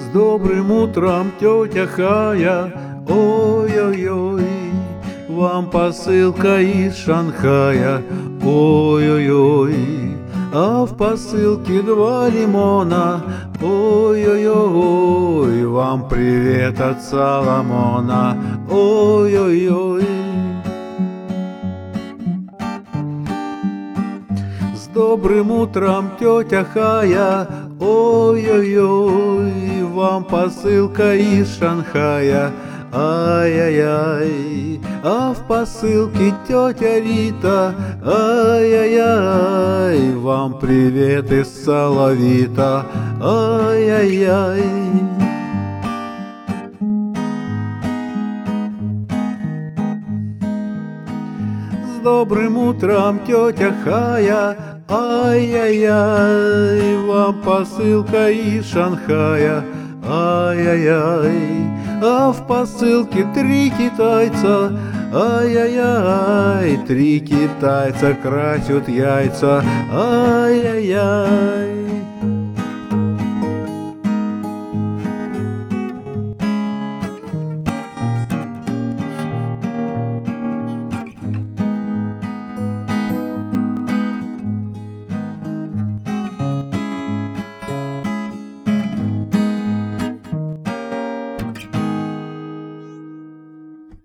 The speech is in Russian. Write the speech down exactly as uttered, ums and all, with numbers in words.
добрым утром, тетя Хая, ой-ой-ой, вам посылка из Шанхая, ой-ой-ой, а в посылке два лимона, ой-ой-ой, вам привет от Соломона, ой-ой-ой. С добрым утром, тетя Хая, ой-ой-ой, вам посылка из Шанхая, ай-яй-яй, а в посылке тетя Рита, ай-яй-яй, вам привет из Салавита, ай-яй-яй. С добрым утром, тетя Хая, ай-яй-яй, вам посылка из Шанхая, ай-яй-яй, а в посылке три китайца, ай-яй-яй, три китайца красят яйца, ай-яй-яй.